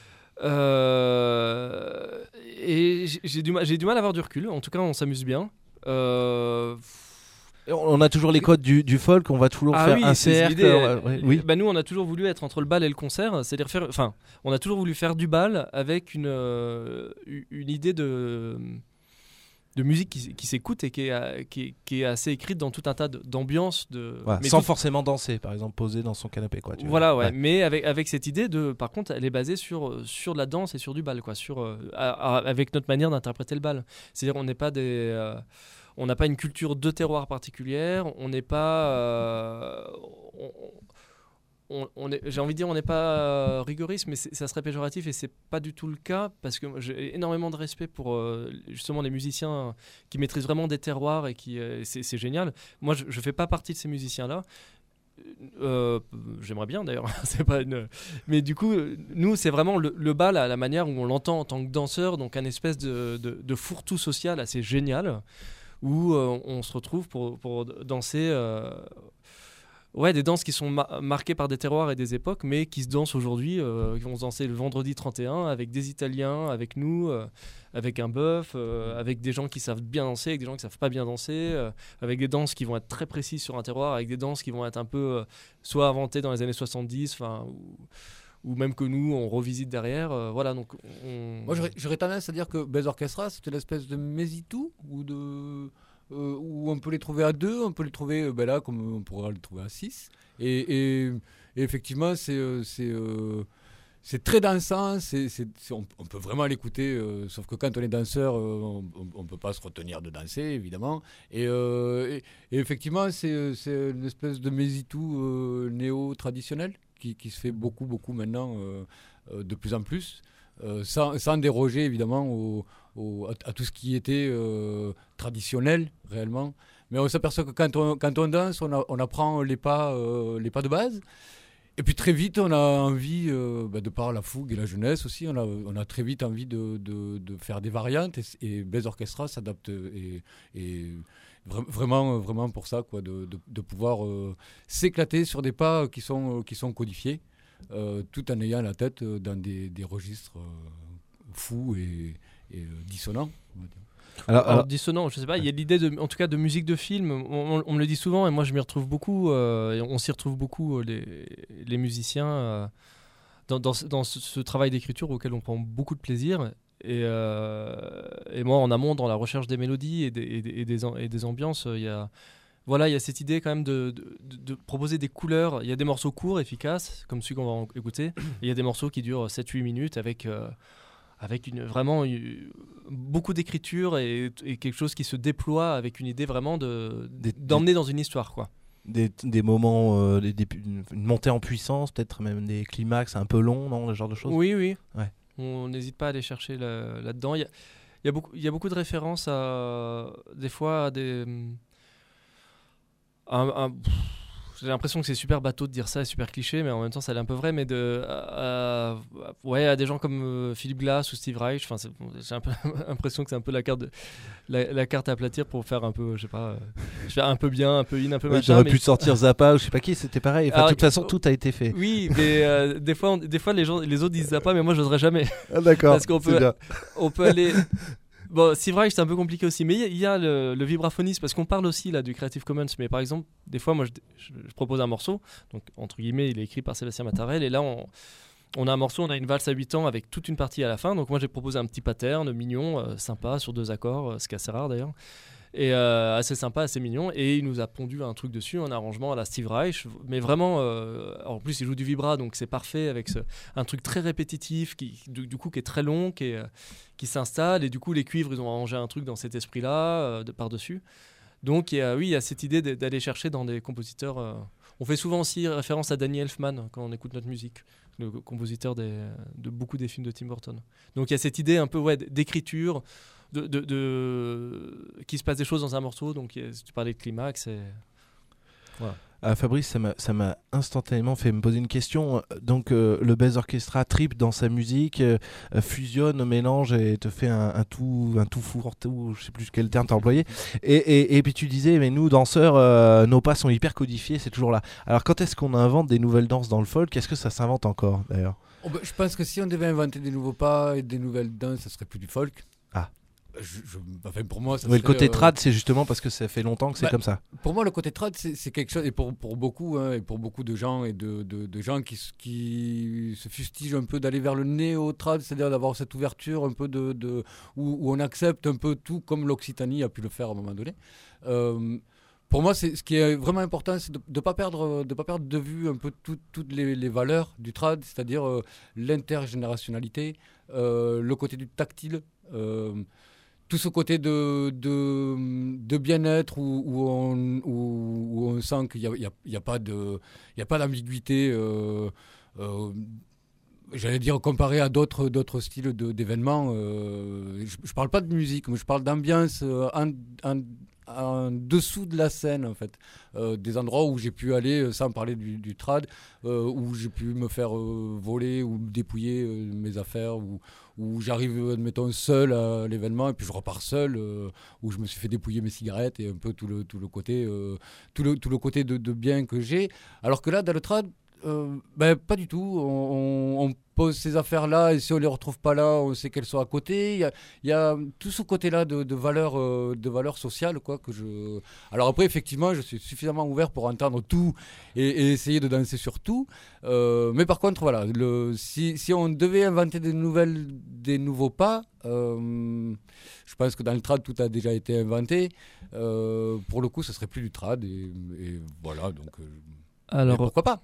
Euh, et j'ai du, mal, j'ai du mal à avoir du recul, en tout cas on s'amuse bien. Euh... On a toujours les codes du, du folk, on va toujours ah faire oui, un cercle. Euh, ouais, oui. Bah nous on a toujours voulu être entre le bal et le concert, c'est-à-dire faire, enfin, on a toujours voulu faire du bal avec une euh, une idée de de musique qui, qui s'écoute et qui est, qui, est, qui est assez écrite dans tout un tas d'ambiances de ouais, mais sans tout... forcément danser, par exemple posé dans son canapé quoi. Tu voilà, ouais, ouais. Mais avec avec cette idée de, par contre, elle est basée sur sur de la danse et sur du bal quoi, sur euh, à, à, avec notre manière d'interpréter le bal. C'est-à-dire on n'est pas des euh, on n'a pas une culture de terroir particulière, on n'est pas... Euh, on, on, on est, j'ai envie de dire, on n'est pas rigoriste, mais c'est, ça serait péjoratif et c'est pas du tout le cas parce que j'ai énormément de respect pour euh, justement les musiciens qui maîtrisent vraiment des terroirs et qui, euh, c'est, c'est génial. Moi, je, je fais pas partie de ces musiciens-là. Euh, j'aimerais bien d'ailleurs, c'est pas une... mais du coup, nous, c'est vraiment le, le bal à la manière où on l'entend en tant que danseur, donc un espèce de, de, de fourre-tout social assez génial où euh, on se retrouve pour, pour danser. Euh, Ouais, des danses qui sont ma- marquées par des terroirs et des époques, mais qui se dansent aujourd'hui, euh, qui vont se danser le vendredi trente et un avec des Italiens, avec nous, euh, avec un bœuf, euh, avec des gens qui savent bien danser, avec des gens qui savent pas bien danser, euh, avec des danses qui vont être très précises sur un terroir, avec des danses qui vont être un peu euh, soit inventées dans les années soixante-dix, enfin, ou, ou même que nous on revisite derrière. Euh, voilà, donc on... Moi, j'aurais, j'aurais tendance à dire que Base Orchestra, c'était l'espèce de Mesitou ou de. Euh, où on peut les trouver à deux, on peut les trouver euh, ben là comme on pourra les trouver à six. Et, et, et effectivement, c'est, euh, c'est, euh, c'est très dansant, c'est, c'est, c'est, on, on peut vraiment l'écouter, euh, sauf que quand on est danseur, euh, on ne peut pas se retenir de danser, évidemment. Et, euh, et, et effectivement, c'est, c'est une espèce de Mesitou euh, néo-traditionnel qui, qui se fait beaucoup, beaucoup maintenant, euh, euh, de plus en plus. Euh, sans, sans déroger évidemment au, au, à, à tout ce qui était euh, traditionnel réellement, mais on s'aperçoit que quand on, quand on danse on, a, on apprend les pas, euh, les pas de base et puis très vite on a envie, euh, bah, de par la fougue et la jeunesse aussi, on a, on a très vite envie de, de, de faire des variantes et, et Base Orchestra s'adapte et, et vra- vraiment, vraiment pour ça quoi, de, de, de pouvoir euh, s'éclater sur des pas qui sont, qui sont codifiés. Euh, tout en ayant la tête euh, dans des, des registres euh, fous et, et euh, dissonants. On va dire. Alors, Alors, alors, dissonant, je sais pas, il y a l'idée de, en tout cas de musique de film, on, on- on me le dit souvent et moi je m'y retrouve beaucoup, euh, et on s'y retrouve beaucoup, euh, les, les musiciens, euh, dans, dans, ce- dans ce, ce travail d'écriture auquel on prend beaucoup de plaisir. Et, euh, et moi en amont, dans la recherche des mélodies et des, et des, et des, am- et des ambiances, il y a, voilà, il y a cette idée quand même de, de, de- de proposer des couleurs. Il y a des morceaux courts, efficaces, comme celui qu'on va en- écouter, et il y a des morceaux qui durent sept huit minutes avec... euh, avec une, vraiment une- beaucoup d'écriture et, et quelque chose qui se déploie avec une idée vraiment de, Des- d'emmener dans une histoire, quoi. des, des moments, euh, des- des- une une montée en puissance, peut-être même des climax un peu longs, non, ce genre de choses. Oui, oui. Ouais. On n'hésite pas à aller chercher là- là-dedans. Il y a, il y a beaucoup, il y a beaucoup de références à, des fois, à des... à un- un- pff, j'ai l'impression que c'est super bateau de dire ça, et super cliché, mais en même temps, ça l'est un peu vrai. Mais de, à, à- ouais, à des gens comme euh, Philippe Glass ou Steve Reich. Enfin, c'est- bon, j'ai un peu l'impression que c'est un peu la carte, de- la, la carte à aplatir pour faire un peu, je sais pas, euh, je fais un peu bien, un peu in, un peu Oui, machin. j'aurais mais- pu te sortir Zappa ou je sais pas qui, c'était pareil. Enfin, Alors, de toute façon, oh, tout a été fait. Oui, mais euh, des fois, on- des fois, les gens, les autres disent Zappa, mais moi, j'oserais jamais. Ah, d'accord. Parce qu'on c'est peut- bien. On peut aller. Bon, Steve Reich, c'est un peu compliqué aussi, mais il y a- il y, a le, le vibraphoniste, parce qu'on parle aussi là du Creative Commons, mais par exemple, des fois, moi, je, je- je propose un morceau, donc entre guillemets, il est écrit par Sébastien Mattarel, et là, on, on a un morceau, on a une valse à huit temps avec toute une partie à la fin, donc moi, j'ai proposé un petit pattern mignon, euh, sympa, sur deux accords, euh, ce qui est assez rare d'ailleurs, et euh, assez sympa, assez mignon, et il nous a pondu un truc dessus, un arrangement à la Steve Reich, mais vraiment, euh, en plus, il joue du vibra, donc c'est parfait, avec ce, un truc très répétitif, qui, du, du coup, qui est très long, qui est... euh, qui s'installe et du coup les cuivres ils ont arrangé un truc dans cet esprit là euh, de par-dessus, donc il y a, oui il y a cette idée de- d'aller chercher dans des compositeurs, euh, on fait souvent aussi référence à Danny Elfman quand on écoute notre musique, le compositeur des, de beaucoup des films de Tim Burton, donc il y a cette idée un peu ouais, d'écriture de, de, de... qu'il se passe des choses dans un morceau, donc il y a- tu parlais de climax et... voilà. Ah, Fabrice, ça m'a, ça m'a instantanément fait me poser une question. Donc, euh, le Base Orchestra trip dans sa musique, euh, euh, fusionne, mélange et te fait un, un tout, un tout four, tout, je sais plus quel terme t'as employé. Et, et, et puis tu disais, mais nous danseurs, euh, nos pas sont hyper codifiés, c'est toujours là. Alors, quand est-ce qu'on invente des nouvelles danses dans le folk? Est-ce que ça s'invente encore d'ailleurs? Oh, bah, je pense que si on devait inventer des nouveaux pas et des nouvelles danses, ça serait plus du folk. Ah. Je, je- enfin, pour moi, ça Oui, le serait, côté euh, trad, c'est justement parce que ça fait longtemps que c'est bah, comme ça. Pour moi, le côté trad, c'est, c'est quelque chose, et pour, pour beaucoup, hein, et pour beaucoup de gens, et de, de, de gens qui, s- qui se fustigent un peu d'aller vers le néo-trad, c'est-à-dire d'avoir cette ouverture un peu de, de où, où on accepte un peu tout, comme l'Occitanie a pu le faire à un moment donné. Euh, pour moi, c'est, ce qui est vraiment important, c'est de ne pas perdre, de pas perdre de vue un peu tout- toutes les, les valeurs du trad, c'est-à-dire euh, l'intergénérationnalité, euh, le côté du tactile. euh, tout ce côté de, de, de bien-être où, où, on, où, où on sent qu'il n'y a, il y a, il y a pas de, il y a pas d'ambiguïté. Euh, euh, J'allais dire comparé à d'autres, d'autres styles de, d'événements. Euh, je ne parle pas de musique, mais je parle d'ambiance euh, en, en, en dessous de la scène, en fait. Euh, des endroits où j'ai pu aller, sans parler du, du trad, euh, où j'ai pu me faire euh, voler ou dépouiller euh, mes affaires, où, où j'arrive, admettons, seul à l'événement, et puis je repars seul, euh, où je me suis fait dépouiller mes cigarettes et un peu tout le, tout le côté, euh, tout le, tout le côté de, de bien que j'ai. Alors que là, dans le trad, Euh, ben, pas du tout. On, on pose ces affaires-là et si on les retrouve pas là, on sait qu'elles sont à côté. Il y a, il y a tout ce côté-là de, de valeur, euh, de valeur sociale, quoi. Que je. Alors après, effectivement, je suis suffisamment ouvert pour entendre tout et, et essayer de danser sur tout. Euh, mais par contre, voilà, le, si, si on devait inventer des nouvelles, des nouveaux pas, euh, je pense que dans le trad tout a déjà été inventé. Euh, pour le coup, ce serait plus du trad et, et voilà. Donc. Euh, Alors, mais pourquoi pas?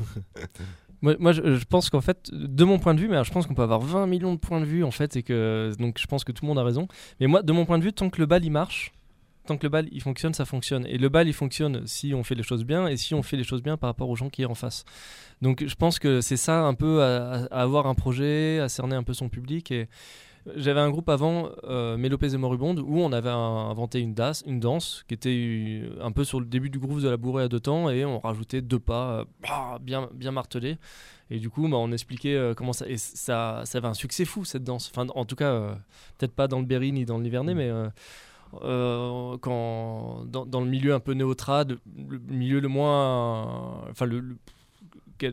Moi, moi je, je pense qu'en fait, de mon point de vue, mais alors, je pense qu'on peut avoir vingt millions de points de vue en fait, et que donc je pense que tout le monde a raison. Mais moi, de mon point de vue, tant que le bal il marche, tant que le bal il fonctionne, ça fonctionne. Et le bal il fonctionne si on fait les choses bien et si on fait les choses bien par rapport aux gens qui est en face. Donc je pense que c'est ça un peu à, à avoir un projet, à cerner un peu son public. Et j'avais un groupe avant, euh, Mélopées et Moribondes, où on avait un, inventé une, das, une danse qui était un peu sur le début du groove de la bourrée à deux temps, et on rajoutait deux pas euh, bah, bien, bien martelés. Et du coup, bah, on expliquait euh, comment ça. Et ça, ça avait un succès fou cette danse. Enfin, en tout cas, euh, peut-être pas dans le Berry ni dans le Nivernais, mais euh, euh, quand, dans, dans le milieu un peu néo-trad, le milieu le moins. Enfin, le. le quel...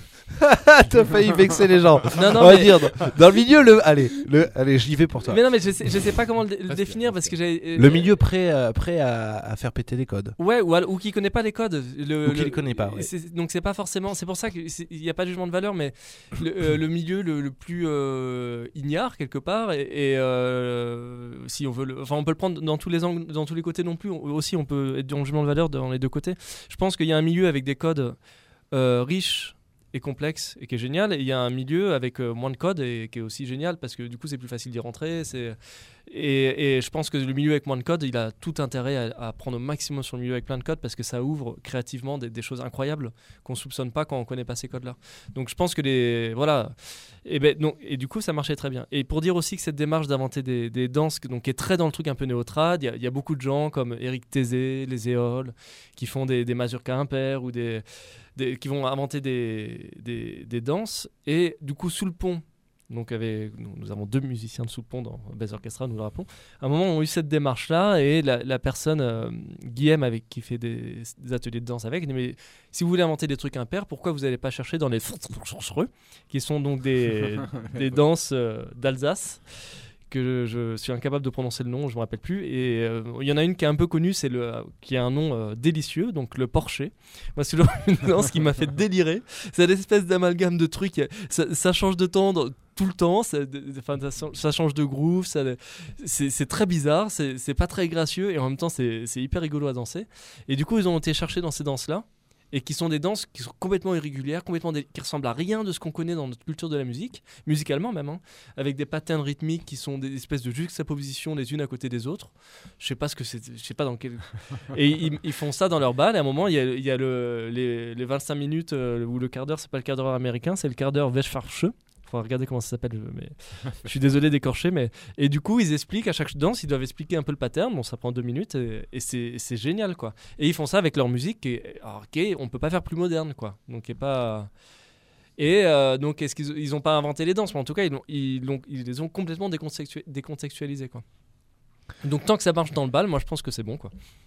T'as failli vexer les gens. Non, non, on va mais... dire dans, dans le milieu le allez le allez j'y vais pour toi. Mais non mais je sais, je sais pas comment le, le définir parce que j'ai le milieu prêt euh, prêt à, à faire péter les codes. Ouais ou, ou qui connaît pas les codes. Le, ou qui le, les connaît pas. Ouais. C'est, donc c'est pas forcément c'est pour ça qu'il y a pas de jugement de valeur mais le, euh, le milieu le, le plus euh, ignare quelque part et, et euh, si on veut le, enfin on peut le prendre dans tous les angles dans tous les côtés non plus on, aussi on peut être dans le jugement de valeur dans les deux côtés. Je pense qu'il y a un milieu avec des codes euh, riches et complexe et qui est génial, et il y a un milieu avec euh, moins de codes et qui est aussi génial parce que du coup c'est plus facile d'y rentrer, c'est... Et, et je pense que le milieu avec moins de codes il a tout intérêt à, à prendre au maximum sur le milieu avec plein de codes parce que ça ouvre créativement des, des choses incroyables qu'on soupçonne pas quand on connaît pas ces codes là. Donc je pense que les... voilà et, ben, non, et du coup ça marchait très bien. Et pour dire aussi que cette démarche d'inventer des, des danses donc, qui est très dans le truc un peu néo-trad, il y, y a beaucoup de gens comme Eric Tézé, les Éoles qui font des, des mazurkas impairs ou des Des, qui vont inventer des, des, des danses et du coup sous le pont donc avec, nous, nous avons deux musiciens de sous le pont dans Bass Orchestra, nous le rappelons, à un moment on a eu cette démarche là et la, la personne euh, Guillaume avec, qui fait des, des ateliers de danse avec dit mais si vous voulez inventer des trucs impairs pourquoi vous n'allez pas chercher dans les qui sont donc des, des danses euh, d'Alsace que je, je suis incapable de prononcer le nom, je me rappelle plus. Et il euh, y en a une qui est un peu connue, c'est le, qui a un nom euh, délicieux, donc le Porcher. Moi, c'est une danse qui m'a fait délirer. C'est une espèce d'amalgame de trucs. Ça, ça change de temps tout le temps. Ça, ça, ça change de groove. Ça, c'est, c'est très bizarre. C'est, c'est pas très gracieux et en même temps, c'est, c'est hyper rigolo à danser. Et du coup, ils ont été chercher dans ces danses-là. Et qui sont des danses qui sont complètement irrégulières, complètement dé- qui ressemblent à rien de ce qu'on connaît dans notre culture de la musique, musicalement même, hein, avec des patterns rythmiques qui sont des espèces de juxtapositions les unes à côté des autres. Je sais pas ce que c'est, je sais pas dans quel. Et ils, ils font ça dans leur bal. Et à un moment, il y a, il y a le, les, les vingt-cinq minutes euh, ou le quart d'heure, c'est pas le quart d'heure américain, c'est le quart d'heure Westfarsche. Faut regarder comment ça s'appelle, mais je suis désolé d'écorcher, mais et du coup ils expliquent à chaque danse, ils doivent expliquer un peu le pattern. Bon, ça prend deux minutes et, et c'est, c'est génial quoi. Et ils font ça avec leur musique, qui est, alors, qui est, on peut pas faire plus moderne quoi. Donc est pas. Et euh, donc est-ce qu'ils ils ont pas inventé les danses, mais en tout cas ils, l'ont, ils, l'ont, ils les ont complètement décontextu- décontextualisées quoi. Donc tant que ça marche dans le bal, moi je pense que c'est bon quoi.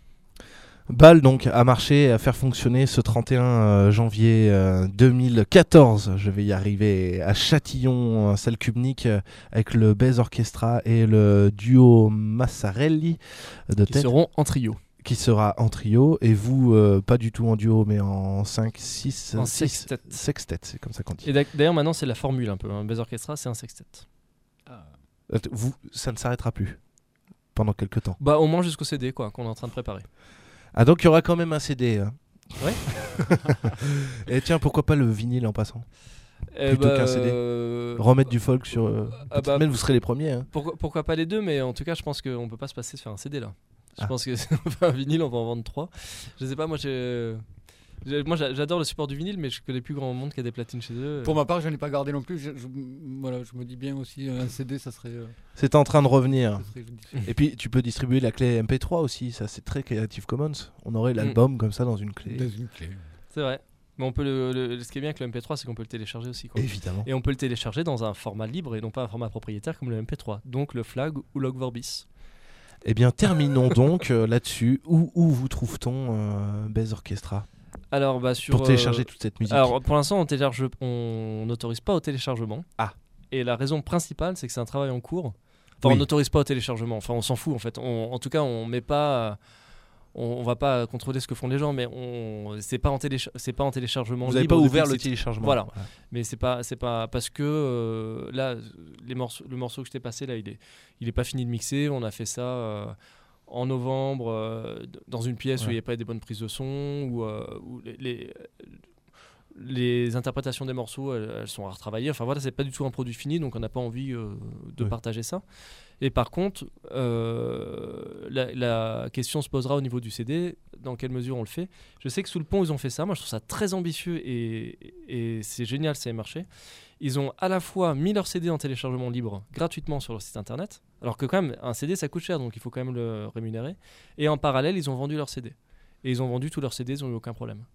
Bal donc a marché, à faire fonctionner ce trente et un janvier euh, deux mille quatorze, je vais y arriver, à Châtillon, salle Kubnik, euh, avec le Bass Orchestra et le duo Massarelli de Qui tête. seront en trio. Qui sera en trio, et vous, euh, pas du tout en duo, mais en cinq, six, En six sextet. Sextet, c'est comme ça qu'on dit. Et d'ailleurs maintenant c'est la formule un peu, un Bass Orchestra c'est un sextet. Ah. Vous, ça ne s'arrêtera plus pendant quelques temps. Bah au moins jusqu'au C D quoi, qu'on est en train de préparer. Ah donc il y aura quand même un C D. Hein. Ouais. Et tiens, pourquoi pas le vinyle en passant? Eh plutôt bah, qu'un C D. euh, Remettre du folk sur. Euh, Ah bah, même vous serez les premiers. Hein. Pourquoi, pourquoi pas les deux, mais en tout cas, je pense qu'on peut pas se passer de faire un C D là. Je Ah. pense que si on fait un vinyle, on va en vendre trois. Je sais pas, moi j'ai. j'ai- Moi j'a- j'adore le support du vinyle, mais je connais plus grand monde qui a des platines chez eux. Pour ma part, je n'ai pas gardé non plus. Je, je- voilà, je me dis bien aussi, un C D, ça serait. euh, C'est en train de revenir. ça serait judicieux. Et puis tu peux distribuer la clé M P trois aussi, ça c'est très Creative Commons. On aurait l'album comme ça dans une clé. Dans une clé. C'est vrai. Mais on peut le, le- ce qui est bien avec le M P trois, c'est qu'on peut le télécharger aussi. Quoi. Évidemment. Et on peut le télécharger dans un format libre et non pas un format propriétaire comme le M P trois. Donc le Flag ou Log Vorbis. Eh bien terminons donc euh, là-dessus. Où, où vous trouve-t-on euh, Base Orchestra Alors, bah, sur. pour télécharger euh, toute cette musique? Alors pour l'instant, on télécharge, on n'autorise pas au téléchargement. Ah. Et la raison principale, c'est que c'est un travail en cours. Enfin, Oui. on n'autorise pas au téléchargement. Enfin, on s'en fout en fait. On- en tout cas, on met pas. On, on va pas contrôler ce que font les gens, mais on c'est pas en télécha- c'est pas en téléchargement. Vous n'avez libre pas depuis ouvert que le c'est- téléchargement. Voilà. Mais c'est pas c'est pas parce que euh, là les morceaux le morceau que je t'ai passé là, il est il est pas fini de mixer. On a fait ça. euh, en novembre, euh, d- dans une pièce où Ouais. il n'y avait pas des bonnes prises de son, où, euh, où les, les, les interprétations des morceaux, elles, elles sont à retravailler. Enfin voilà, c'est pas du tout un produit fini, donc on n'a pas envie euh, de Oui. partager ça. Et par contre, euh, la, la question se posera au niveau du C D, dans quelle mesure on le fait. Je sais que Sous le Pont, ils ont fait ça. Moi, je trouve ça très ambitieux et, et c'est génial, ça a marché. Ils ont à la fois mis leur C D en téléchargement libre gratuitement sur leur site internet, alors que quand même, un C D, ça coûte cher, donc il faut quand même le rémunérer. Et en parallèle, ils ont vendu leur C D. Et ils ont vendu tous leurs C D, ils n'ont eu aucun problème.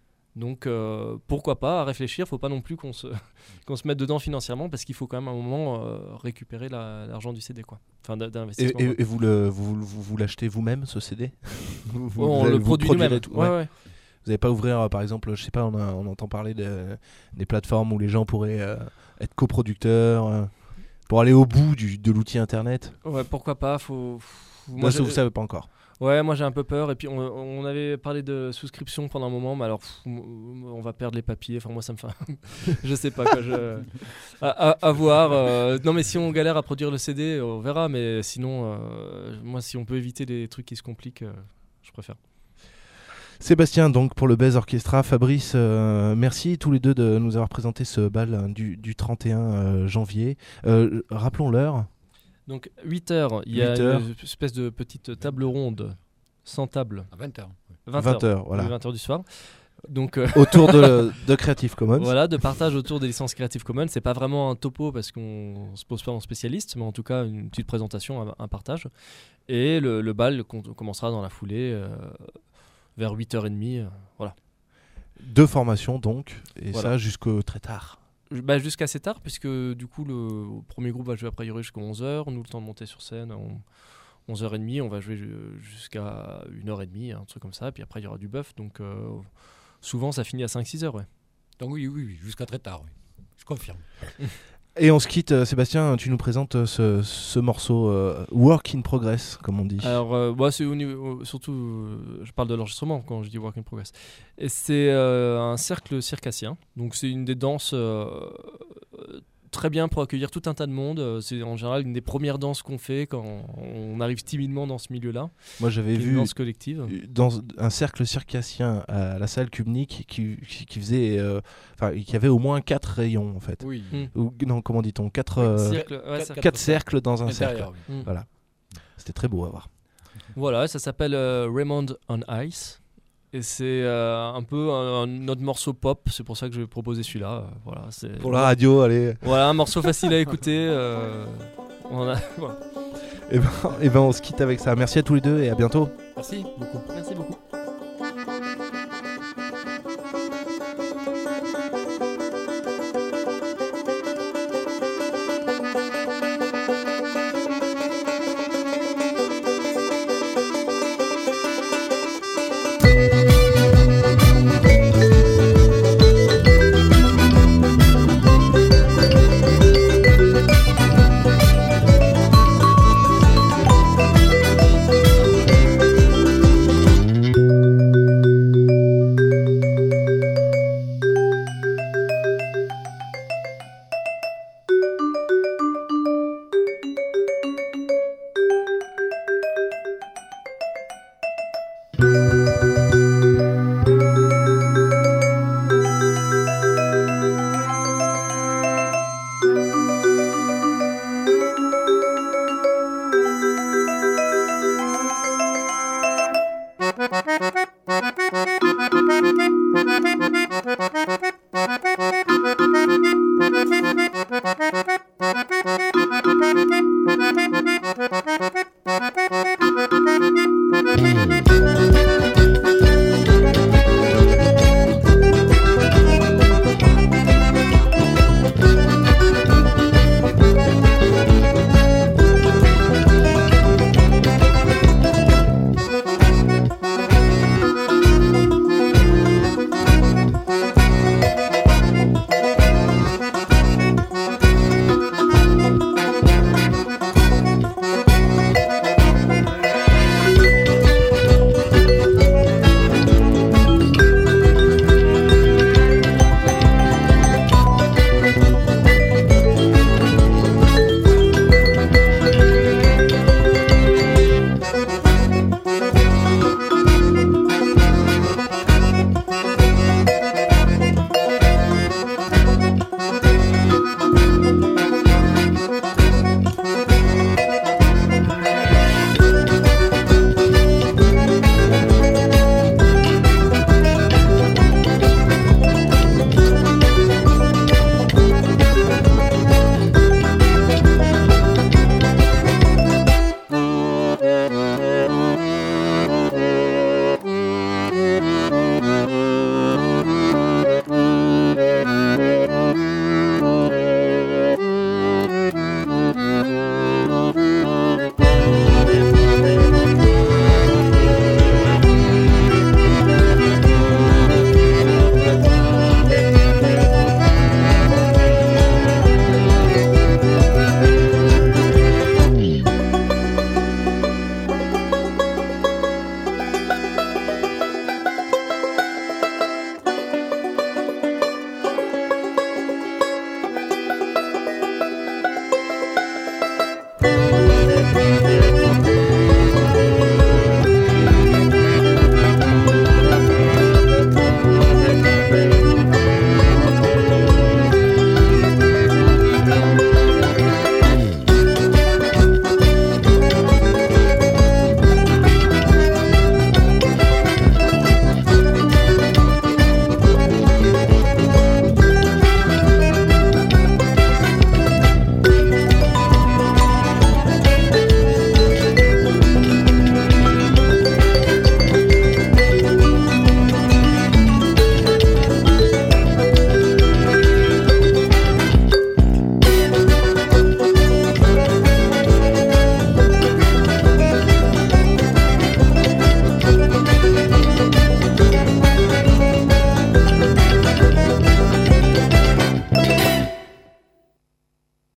Donc euh, pourquoi pas, à réfléchir, il ne faut pas non plus qu'on se, qu'on se mette dedans financièrement, parce qu'il faut quand même à un moment euh, récupérer la- l'argent du C D, quoi. Enfin, d- Et, d'investissement. et- quoi. et vous, le, vous, vous, vous l'achetez vous-même ce C D? Vous- vous- Oh, on vous- le vous produit produirez nous-mêmes. tout, Ouais, ouais. ouais. Vous n'allez pas ouvrir, euh, par exemple, je sais pas, on, a- on entend parler de, des plateformes où les gens pourraient euh, être coproducteurs euh, pour aller au bout du, de l'outil internet. Ouais, pourquoi pas, faut... faut- Moi, moi, ça, j'ai- vous savez pas encore. Ouais, moi j'ai un peu peur. Et puis on, on avait parlé de souscription pendant un moment, mais alors pff, on va perdre les papiers. Enfin, moi ça me fait. Je sais pas quoi. Je... À, à- à voir. euh, Non, mais si on galère à produire le C D, on verra. Mais sinon, euh, moi si on peut éviter les trucs qui se compliquent, euh, je préfère. Sébastien, donc pour le Base Orchestra, Fabrice, euh, merci tous les deux de nous avoir présenté ce bal hein, du, du trente et un euh, janvier. Euh, rappelons l'heure. Donc huit heures, il y a huit heures. une espèce de petite table ronde, sans table. À vingt heures. vingt vingt heures. heures, voilà. Oui, vingt heures du soir. Donc euh, Autour de, de Creative Commons. voilà, de partage autour des licences Creative Commons. C'est pas vraiment un topo parce qu'on se pose pas en spécialiste, mais en tout cas une petite présentation, un, un partage. Et le, le bal con- commencera dans la foulée euh, vers huit heures trente. euh, voilà. Deux formations donc, et Voilà. ça jusqu'au très tard. J- Bah, jusqu'à assez tard, puisque du coup le premier groupe va jouer a priori jusqu'à onze heures. Nous, le temps de monter sur scène, on- onze heures trente, on va jouer ju- jusqu'à une heure trente, un truc comme ça. Puis après, il y aura du buff. Donc euh, souvent, ça finit à cinq six heures. Ouais. Donc oui, oui, oui, jusqu'à très tard, oui. Je confirme. Et on se quitte, euh, Sébastien, tu nous présentes euh, ce, ce morceau euh, Work in Progress, comme on dit. Alors, euh, bah, c'est au niveau, surtout, euh, je parle de l'enregistrement quand je dis Work in Progress. Et c'est euh, un cercle circassien. Donc, c'est une des danses euh, euh, très bien pour accueillir tout un tas de monde. Euh, C'est en général une des premières danses qu'on fait quand on arrive timidement dans ce milieu-là. Moi j'avais qui est une vu danse collective. dans un cercle circassien à la salle Kubnik qui, qui, qui faisait, euh, enfin, qui avait au moins quatre rayons en fait. Oui. Mm. Ou, non, comment dit-on, quatre, euh, Cercle, ouais, quatre- cercle. quatre cercles dans un cercle. Intérieur, oui. Mm. Voilà. C'était très beau à voir. Voilà, ça s'appelle euh, Raymond on Ice. Et c'est euh, un peu un, un autre morceau pop. C'est pour ça que je vais proposer celui-là. Euh, voilà, c'est Pour la radio, allez. voilà, un morceau facile à écouter. euh, on a... voilà. Et ben, et ben on se quitte avec ça. Merci à tous les deux et à bientôt. Merci beaucoup. Merci beaucoup.